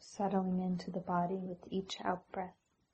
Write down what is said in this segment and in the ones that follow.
settling into the body with each out-breath.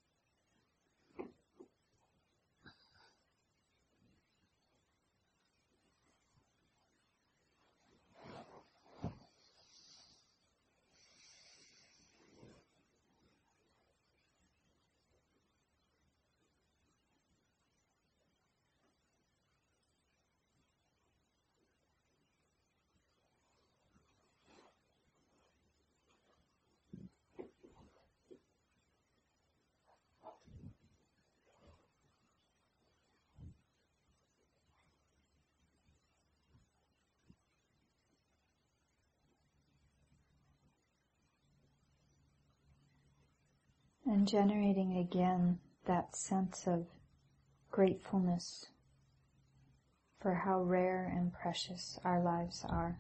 And generating again that sense of gratefulness for how rare and precious our lives are.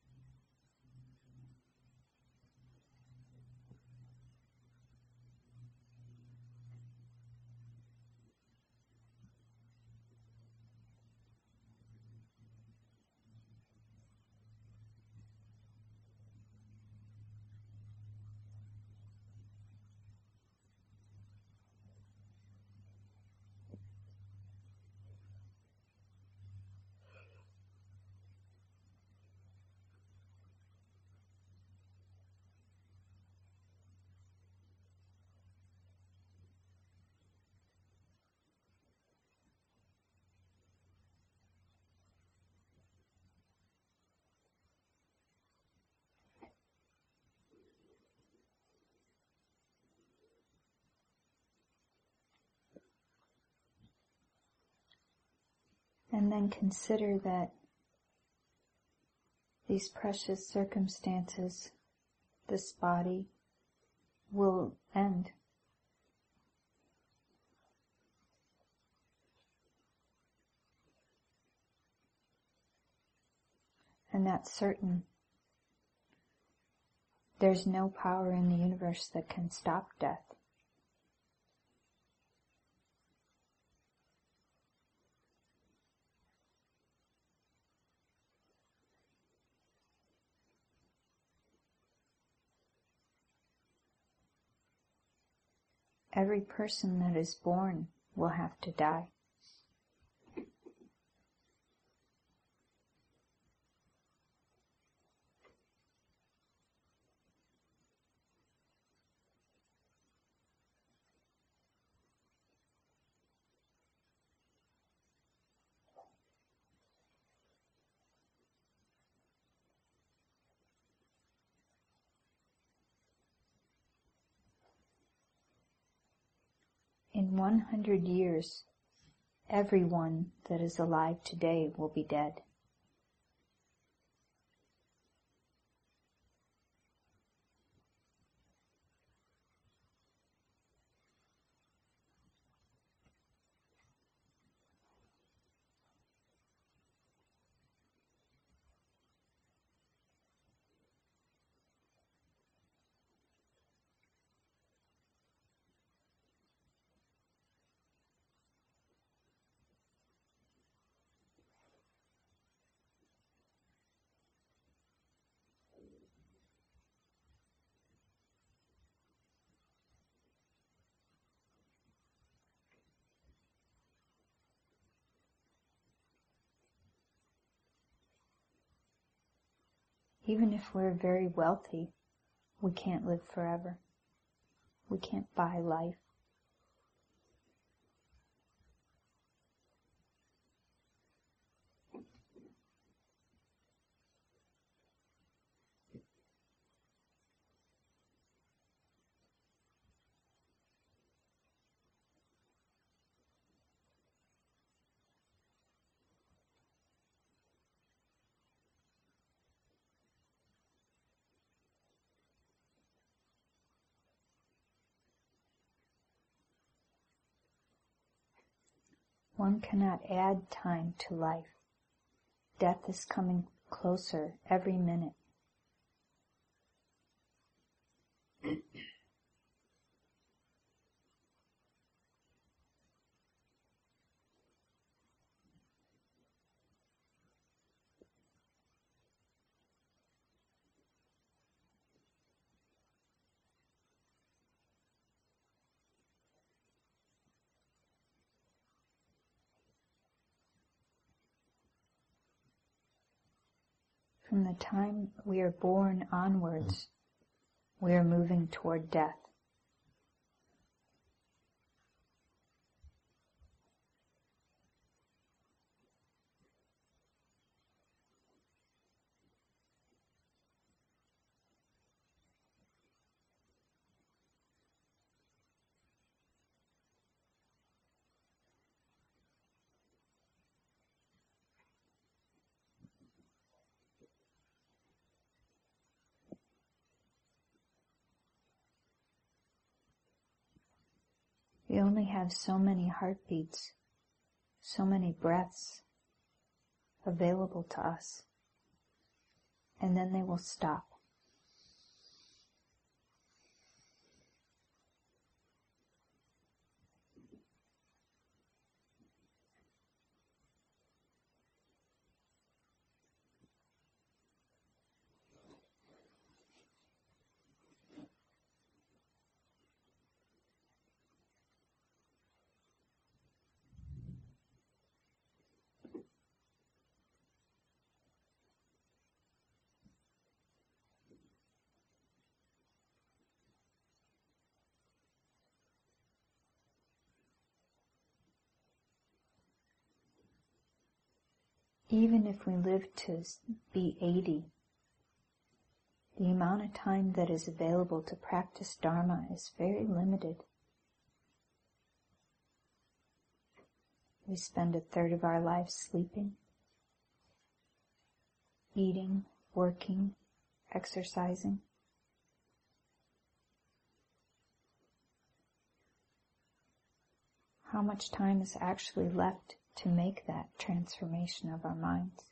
And then consider that these precious circumstances, this body, will end. And that's certain. There's no power in the universe that can stop death. Every person that is born will have to die. In 100 years, everyone that is alive today will be dead. Even if we're very wealthy, we can't live forever. We can't buy life. One cannot add time to life. Death is coming closer every minute. From the time we are born onwards, we are moving toward death. We only have so many heartbeats, so many breaths available to us, and then they will stop. Even if we live to be 80, the amount of time that is available to practice Dharma is very limited. We spend a third of our lives sleeping, eating, working, exercising. How much time is actually left to make that transformation of our minds?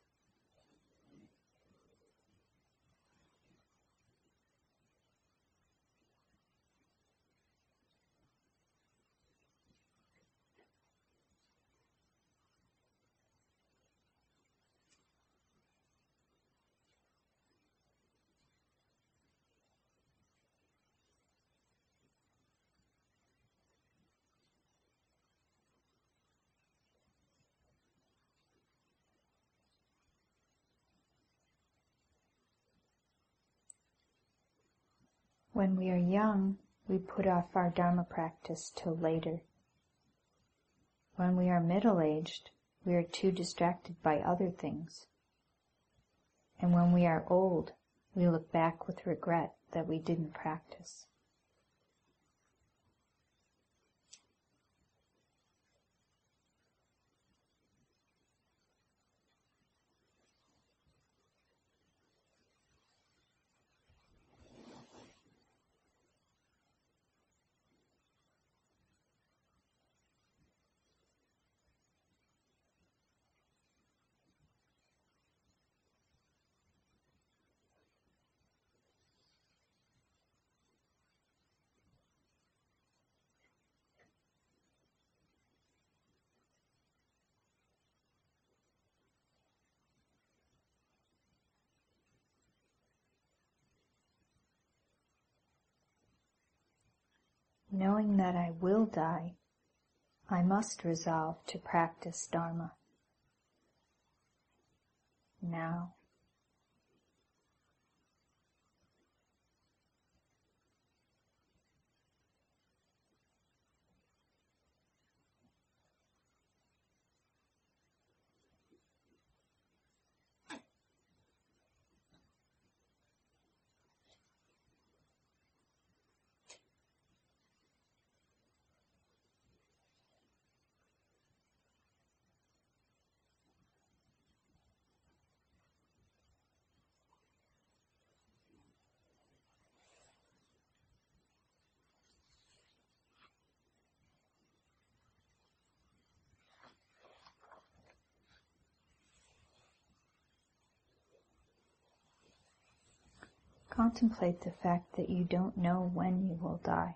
When we are young, we put off our Dharma practice till later. When we are middle-aged, we are too distracted by other things. And when we are old, we look back with regret that we didn't practice. Knowing that I will die, I must resolve to practice Dharma now. Contemplate the fact that you don't know when you will die.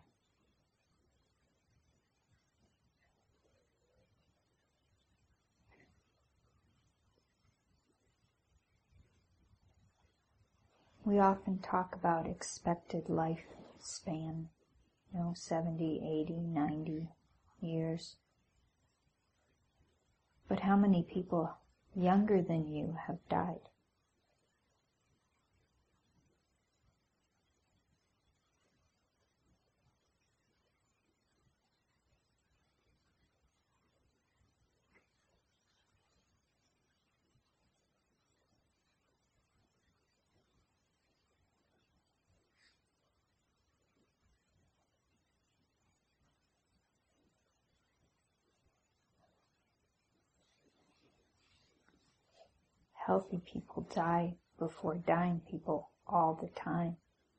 We often talk about expected lifespan, 70, 80, 90 years. But how many people younger than you have died? Healthy people die before dying people all the time.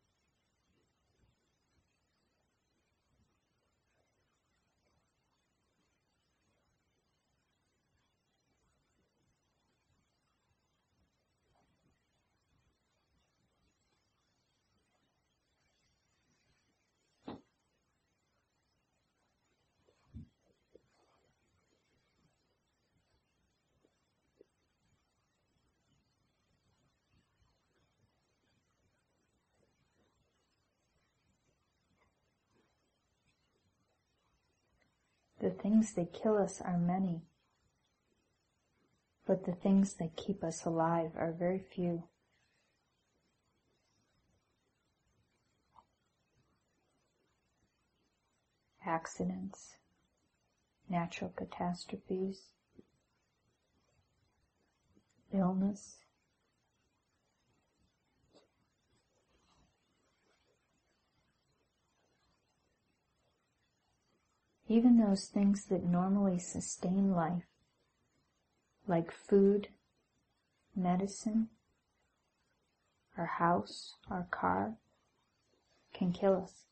The things that kill us are many, but the things that keep us alive are very few. Accidents, natural catastrophes, illness, even those things that normally sustain life, like food, medicine, our house, our car, can kill us.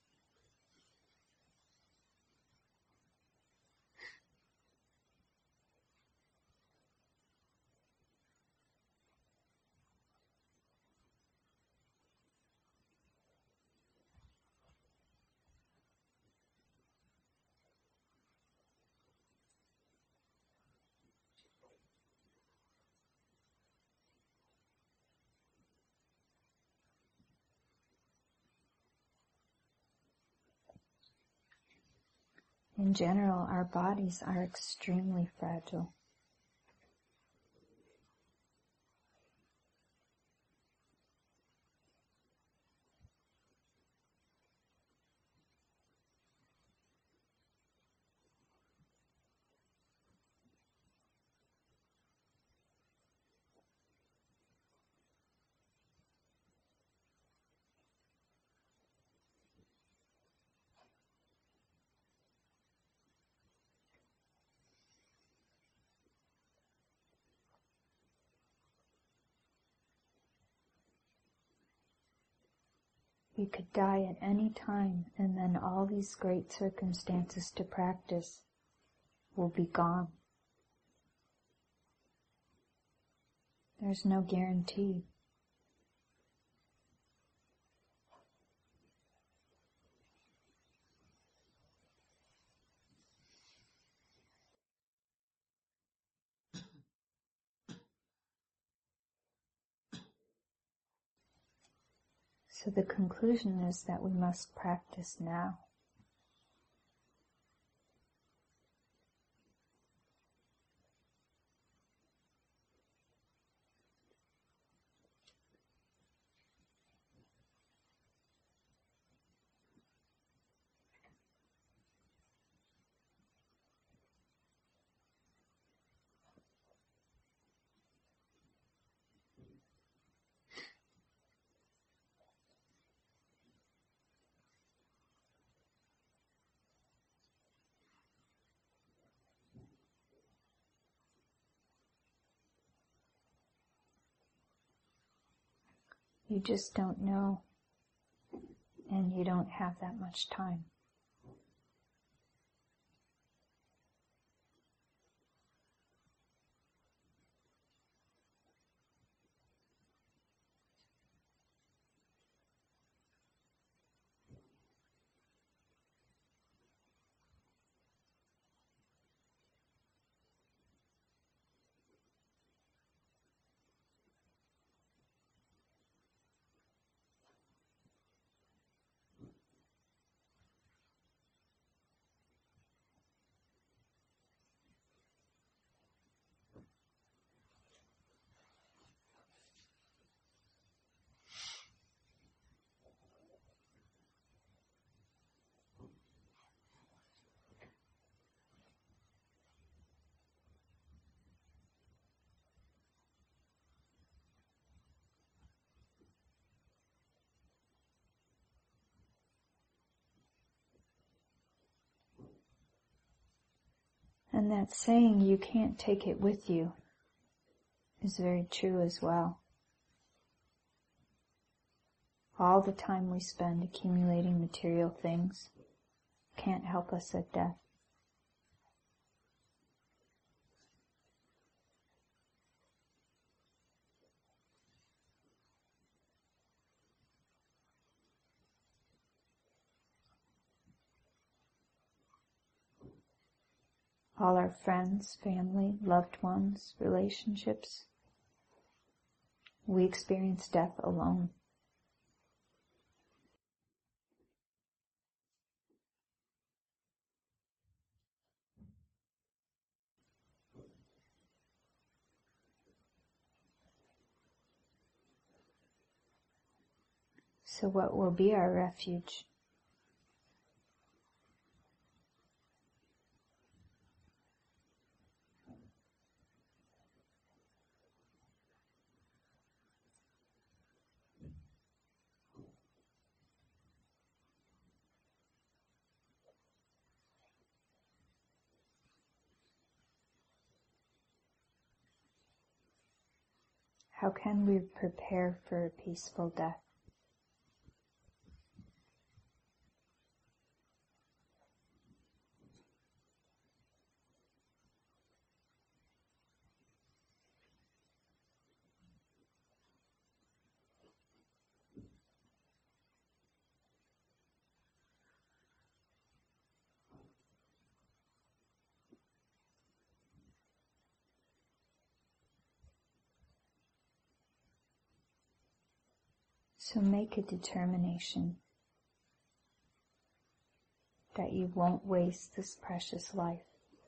In general, our bodies are extremely fragile. We could die at any time, and then all these great circumstances to practice will be gone. There's no guarantee. So the conclusion is that we must practice now. You just don't know, and you don't have that much time. And that saying, you can't take it with you, is very true as well. All the time we spend accumulating material things can't help us at death. All our friends, family, loved ones, relationships, we experience death alone. So what will be our refuge? How can we prepare for a peaceful death? So make a determination that you won't waste this precious life.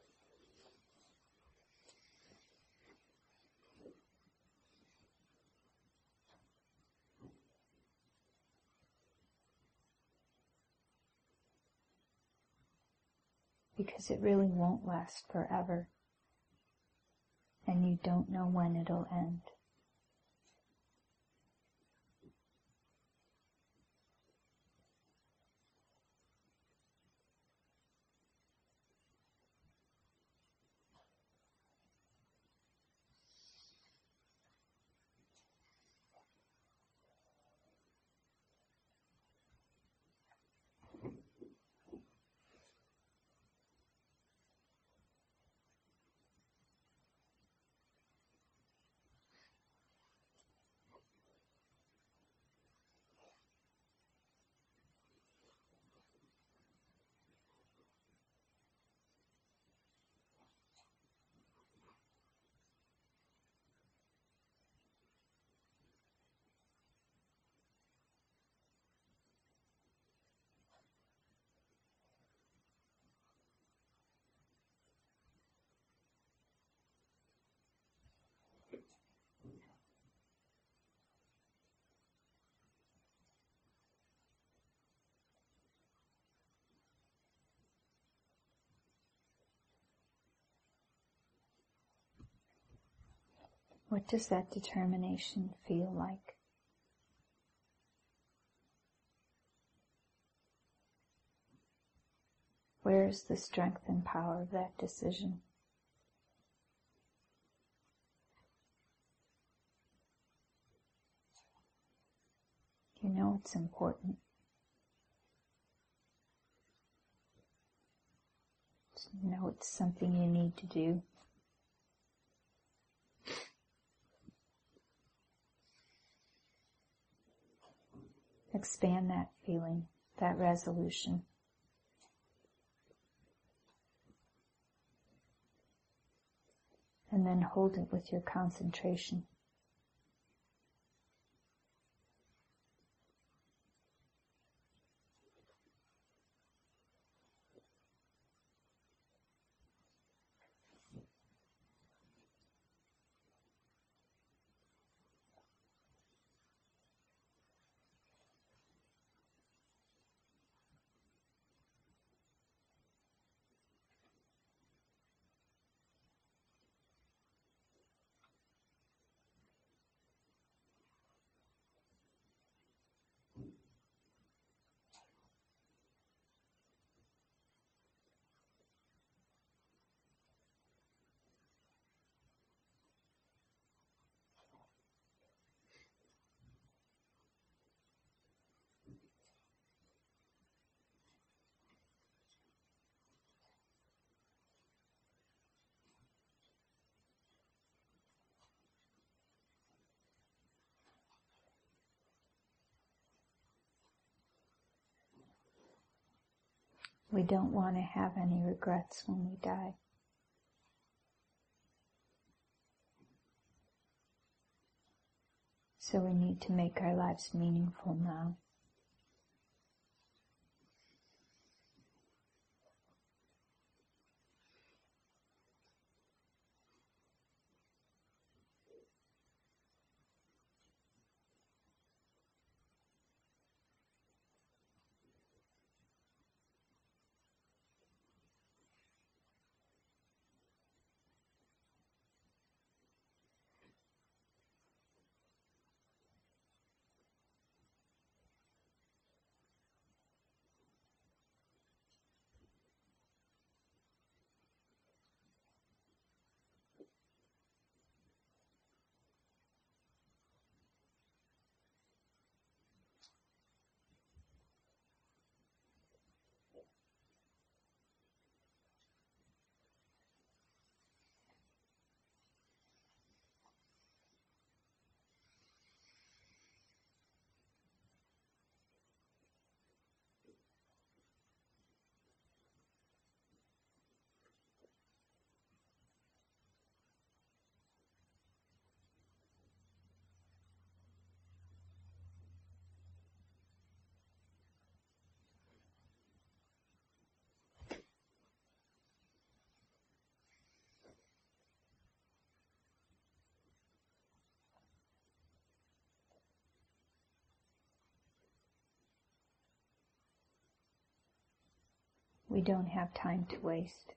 Because it really won't last forever, and you don't know when it'll end. What does that determination feel like? Where is the strength and power of that decision? You know it's important. You know it's something you need to do. Expand that feeling, that resolution. And then hold it with your concentration. We don't want to have any regrets when we die. So we need to make our lives meaningful now. We don't have time to waste.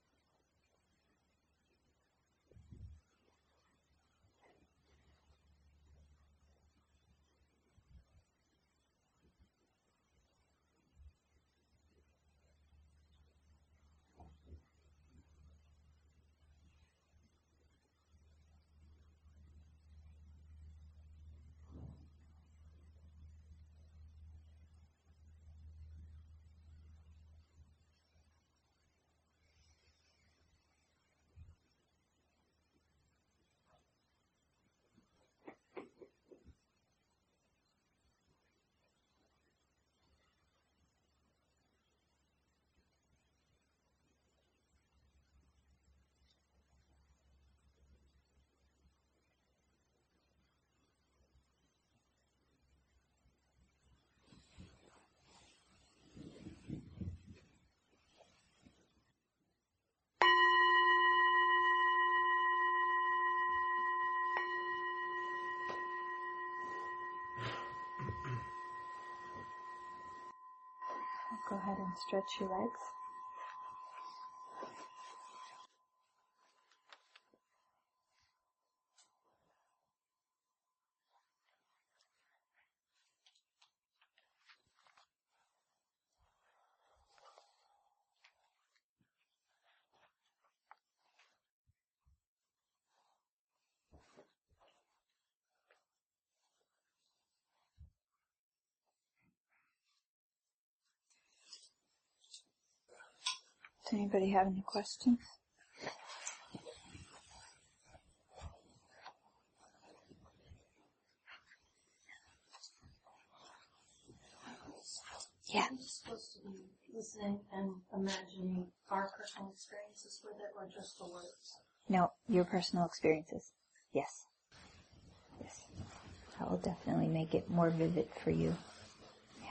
Go ahead and stretch your legs. Does anybody have any questions? Yeah. Are we supposed to be listening and imagining our personal experiences with it, or just the words? No, your personal experiences. Yes. Yes. That will definitely make it more vivid for you. Yeah.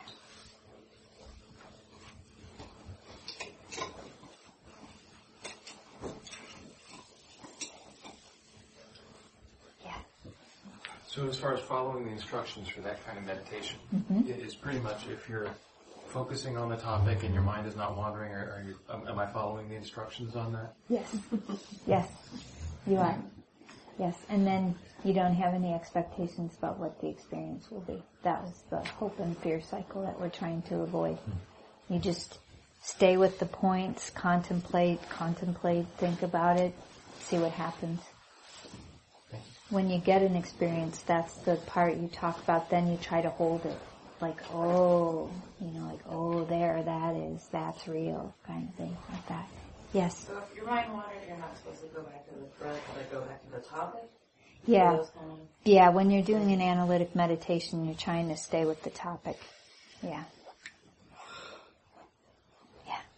Yeah. So as far as following the instructions for that kind of meditation, it is pretty much if you're focusing on the topic and your mind is not wandering, am I following the instructions on that? Yes. Yes. You are. Yes. And then you don't have any expectations about what the experience will be. That was the hope and fear cycle that we're trying to avoid. You just stay with the points, contemplate, think about it, see what happens. When you get an experience, that's the part you talk about, then you try to hold it. Like, oh, there, that's real, kind of thing, like that. Yes? So if your mind wanders, you're not supposed to go back to the breath, but go back to the topic? Yeah. Yeah, when you're doing an analytic meditation, you're trying to stay with the topic. Yeah. Yeah.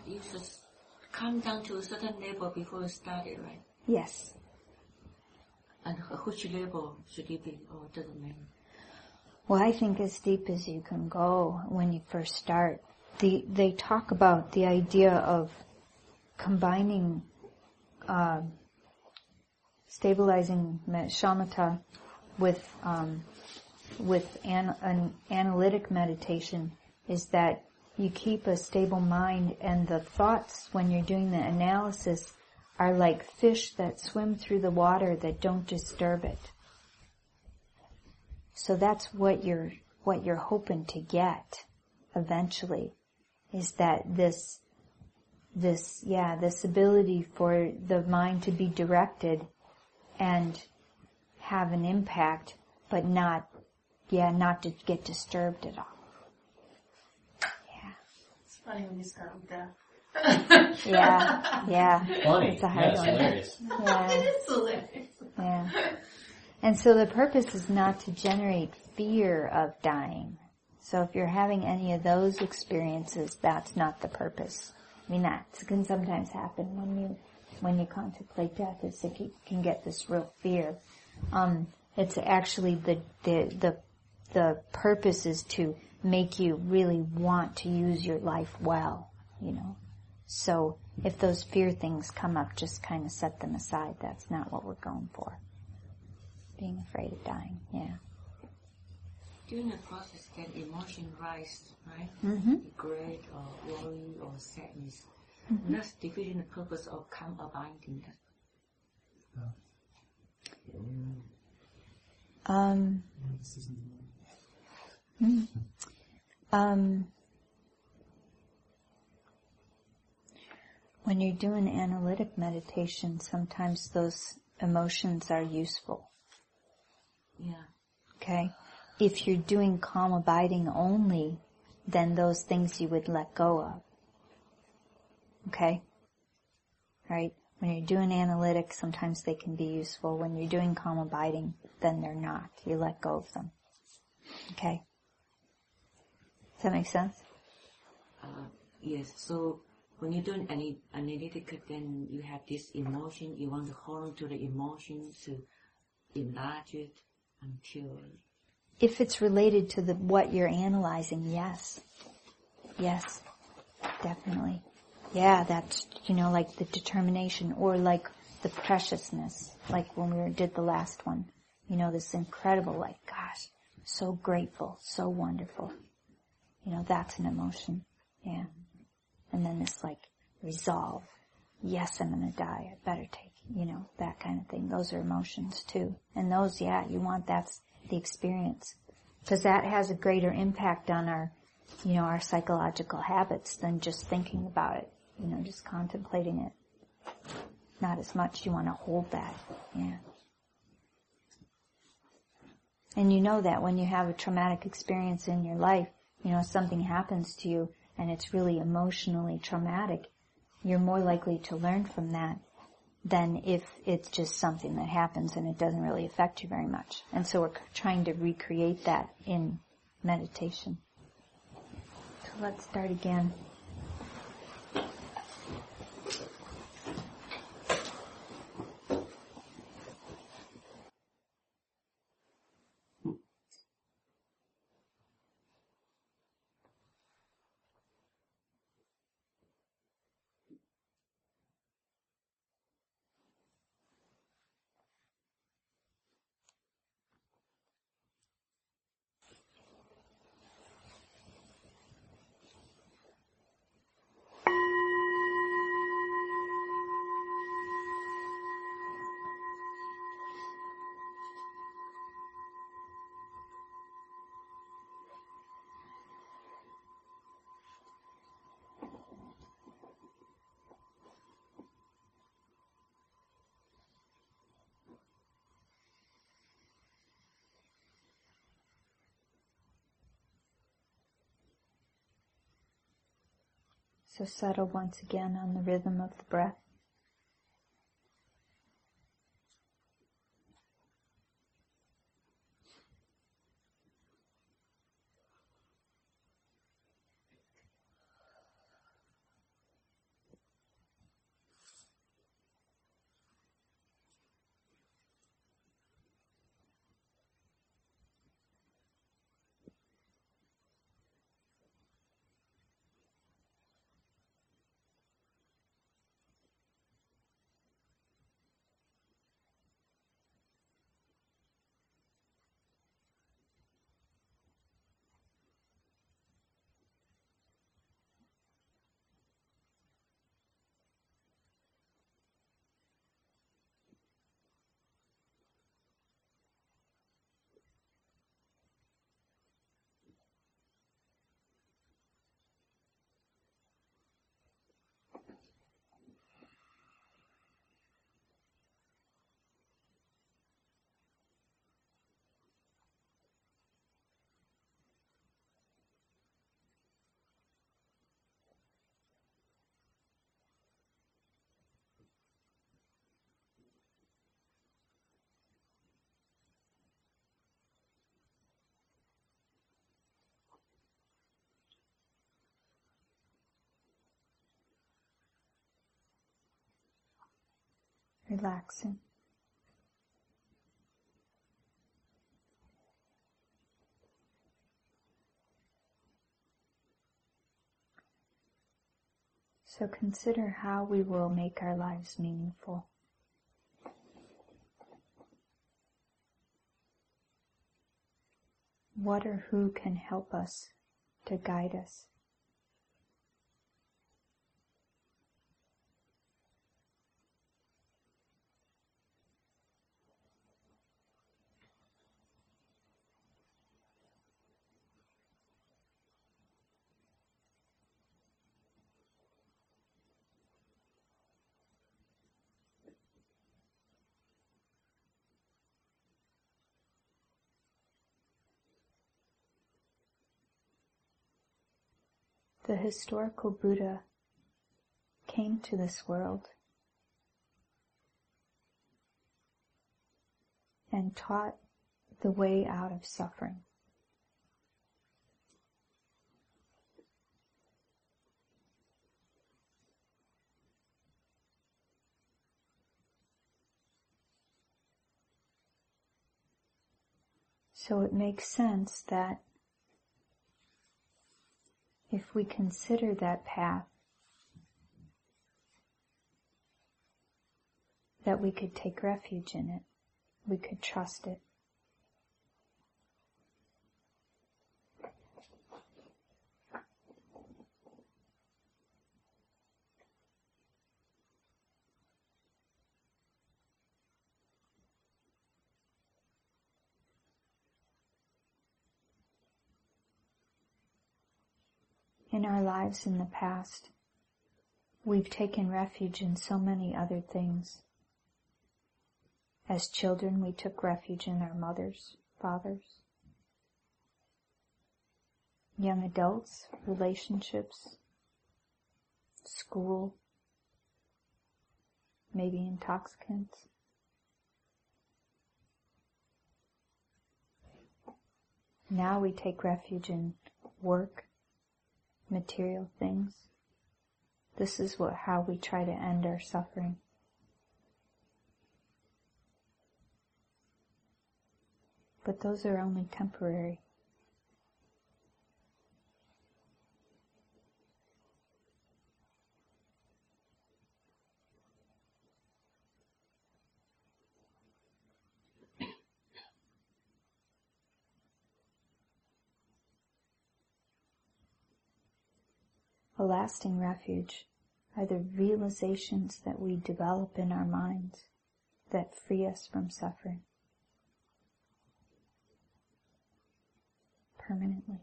you just come down to a certain level before you start it, right? Yes. And which level should it be, or doesn't matter? Well, I think as deep as you can go when you first start. They talk about the idea of combining stabilizing shamatha with an analytic meditation, is that you keep a stable mind, and the thoughts when you're doing the analysis are like fish that swim through the water that don't disturb it. So that's what you're hoping to get eventually, is that this ability for the mind to be directed and have an impact, but not to get disturbed at all. Yeah. It's funny when you start with that. Yeah. Funny. It's a hard one. Hilarious. Yeah. It's hilarious. Yeah. And so the purpose is not to generate fear of dying. So if you're having any of those experiences, that's not the purpose. I mean, that can sometimes happen when you contemplate death, is that you can get this real fear. It's actually the purpose is to make you really want to use your life well, you know. So if those fear things come up, just kind of set them aside. That's not what we're going for. Being afraid of dying, yeah. During the process, then emotion rise, right? Mm-hmm. Regret or worry or sadness. Mm-hmm. That's defeating the purpose of calm abiding. When you're doing analytic meditation, sometimes those emotions are useful. Yeah. Okay? If you're doing calm abiding only, then those things you would let go of. Okay? Right? When you're doing analytic, sometimes they can be useful. When you're doing calm abiding, then they're not. You let go of them. Okay? Does that make sense? Yes. So when you're doing any analytical, then you have this emotion. You want to hold on to the emotion to enlarge it until. If it's related to what you're analyzing, yes. Yes. Definitely. Yeah, that's, like the determination, or like the preciousness, like when we did the last one. This incredible, gosh, so grateful, so wonderful. That's an emotion. Yeah. And then this resolve. Yes, I'm gonna die. I better take, that kind of thing. Those are emotions too. And those, you want, that's the experience. Because that has a greater impact on our psychological habits than just thinking about it. Just contemplating it. Not as much. You want to hold that. Yeah. And you know that when you have a traumatic experience in your life, something happens to you and it's really emotionally traumatic, you're more likely to learn from that than if it's just something that happens and it doesn't really affect you very much. And so we're trying to recreate that in meditation. So let's start again. So settle once again on the rhythm of the breath. relaxing. So consider how we will make our lives meaningful. What or who can help us to guide us? The historical Buddha came to this world and taught the way out of suffering. So it makes sense that if we consider that path, that we could take refuge in it, we could trust it. In our lives in the past, we've taken refuge in so many other things. As children, we took refuge in our mothers, fathers. Young adults, relationships, school, maybe intoxicants. Now we take refuge in work, material things. This is how we try to end our suffering. But those are only temporary. A lasting refuge are the realizations that we develop in our minds that free us from suffering permanently.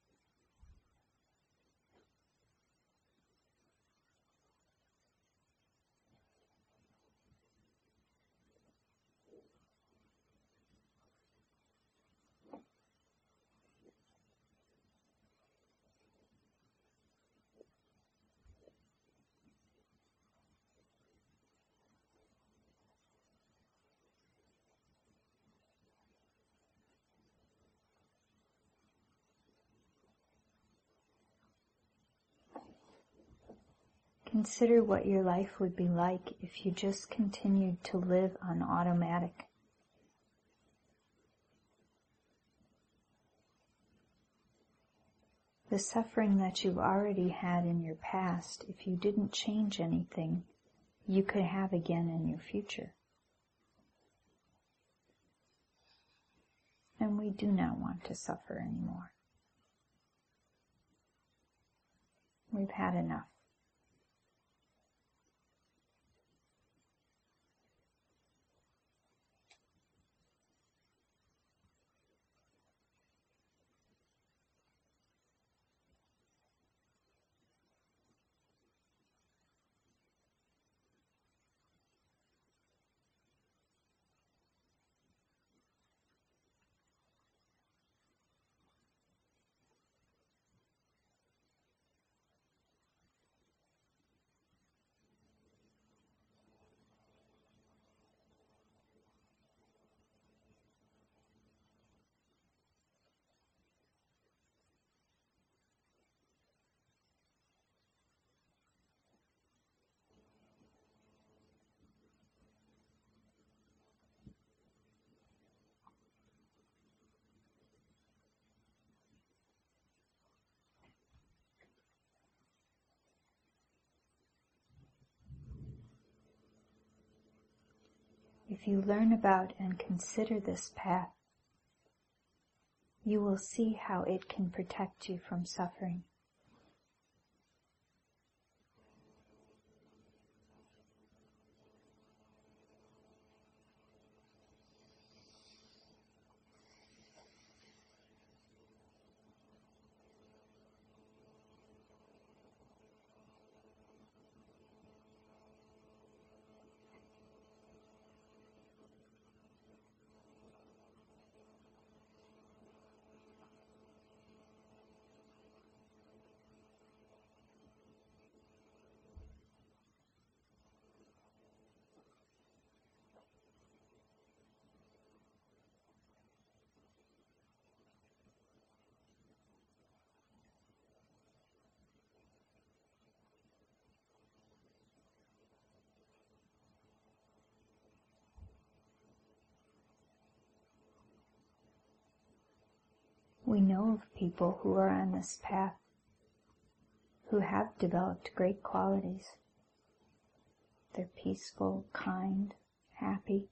Consider what your life would be like if you just continued to live on automatic. The suffering that you've already had in your past, if you didn't change anything, you could have again in your future. And we do not want to suffer anymore. We've had enough. If you learn about and consider this path, you will see how it can protect you from suffering. We know of people who are on this path who have developed great qualities. They're peaceful, kind, happy.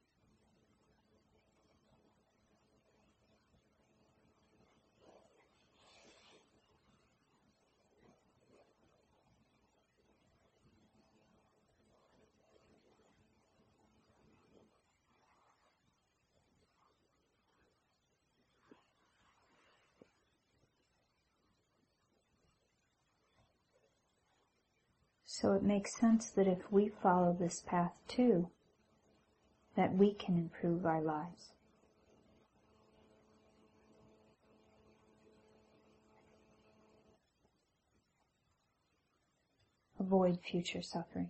So it makes sense that if we follow this path too, that we can improve our lives. Avoid future suffering.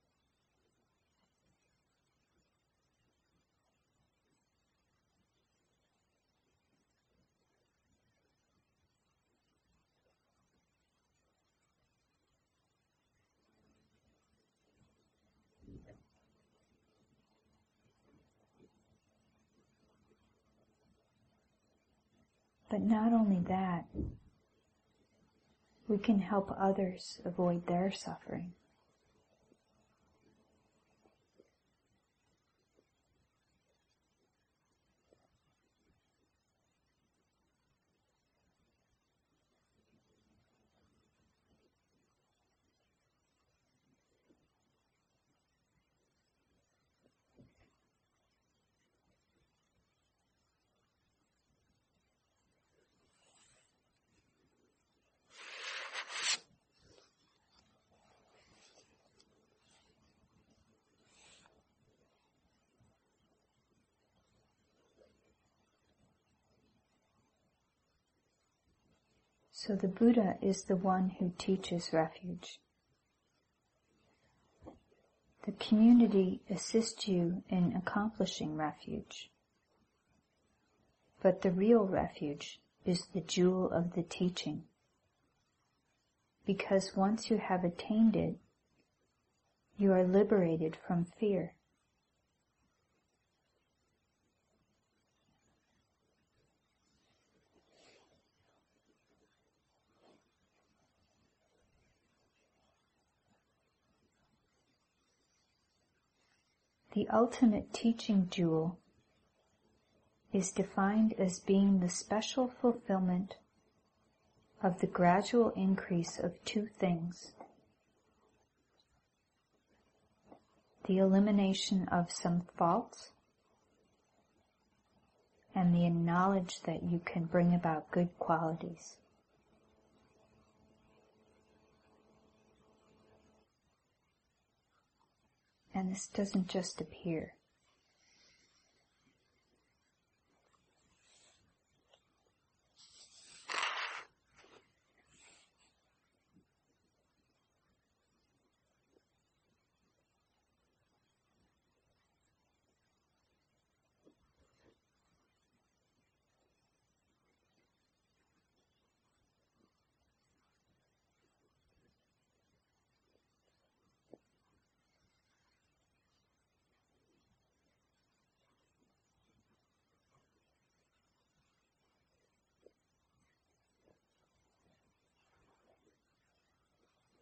But not only that, we can help others avoid their suffering. So the Buddha is the one who teaches refuge. The community assists you in accomplishing refuge. But the real refuge is the jewel of the teaching. Because once you have attained it, you are liberated from fear. The ultimate teaching jewel is defined as being the special fulfillment of the gradual increase of two things: the elimination of some faults and the knowledge that you can bring about good qualities. And this doesn't just appear.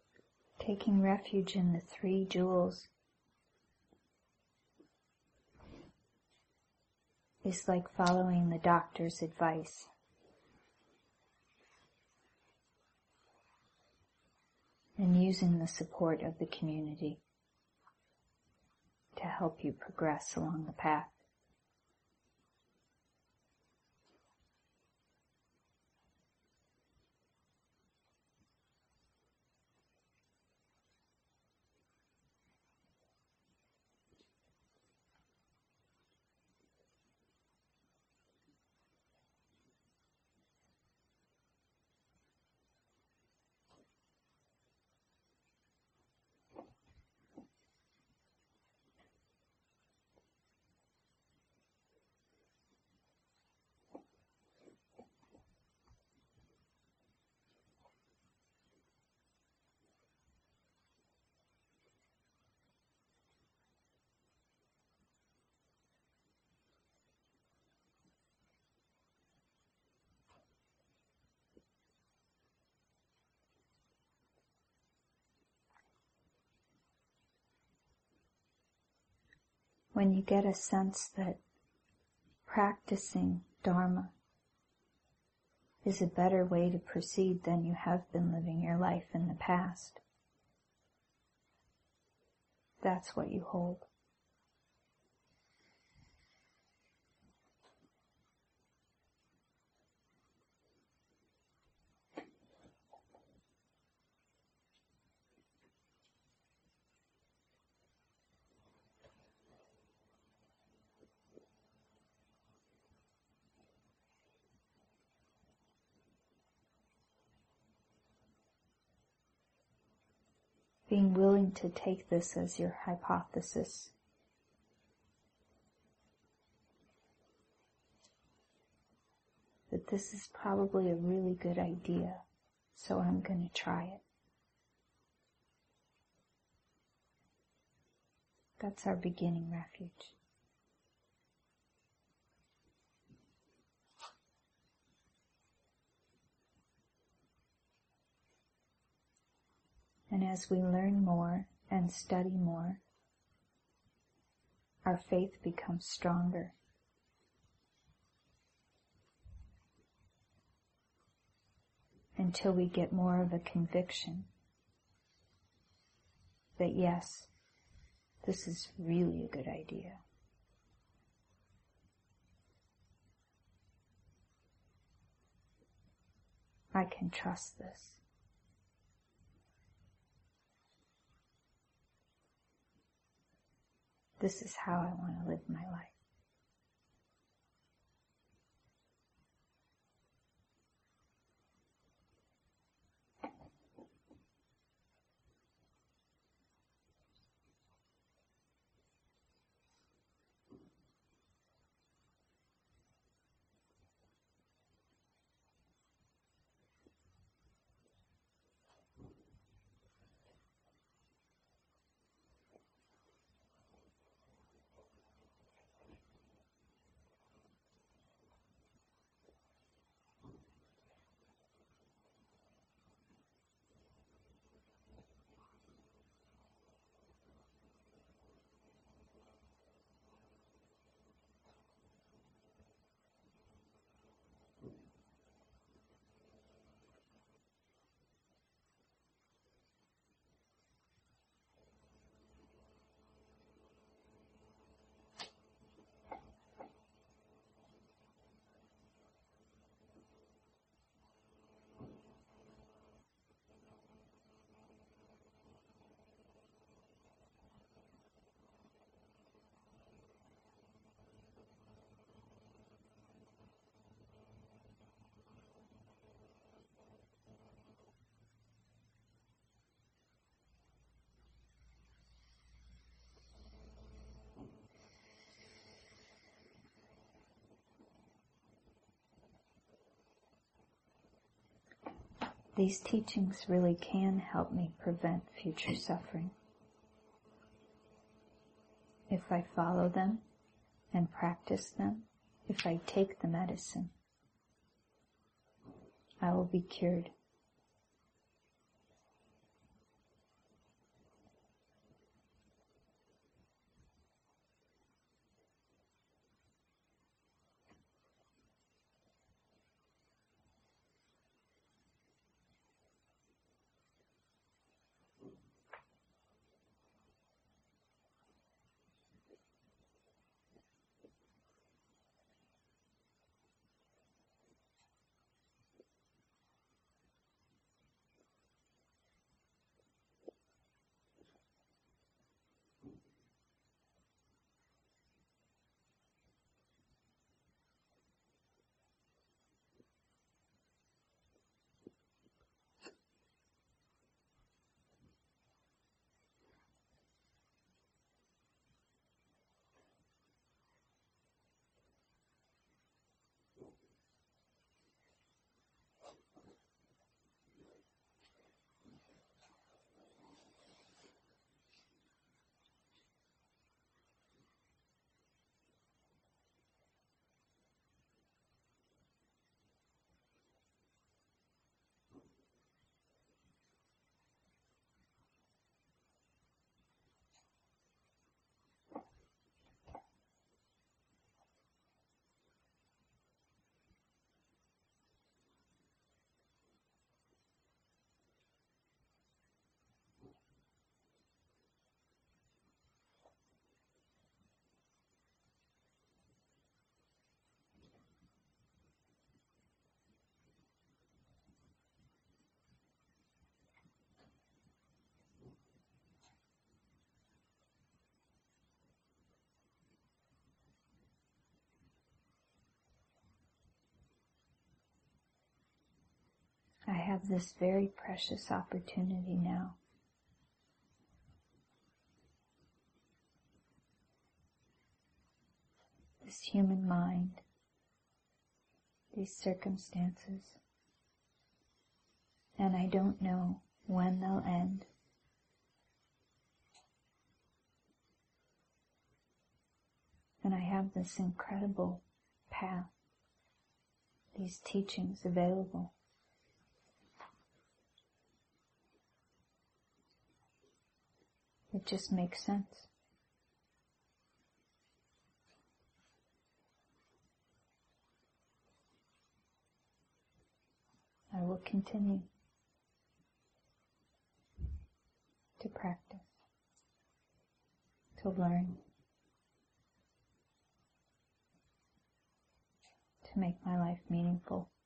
Taking refuge in the three jewels is like following the doctor's advice. And using the support of the community to help you progress along the path. When you get a sense that practicing Dharma is a better way to proceed than you have been living your life in the past, that's what you hold. Being willing to take this as your hypothesis. That this is probably a really good idea, so I'm going to try it. That's our beginning refuge. And as we learn more and study more, our faith becomes stronger. Until we get more of a conviction that yes, this is really a good idea. I can trust this. This is how I want to live my life. These teachings really can help me prevent future suffering. If I follow them and practice them, if I take the medicine, I will be cured. I have this very precious opportunity now. This human mind, these circumstances, and I don't know when they'll end. And I have this incredible path, these teachings available. It just makes sense. I will continue to practice, to learn, to make my life meaningful.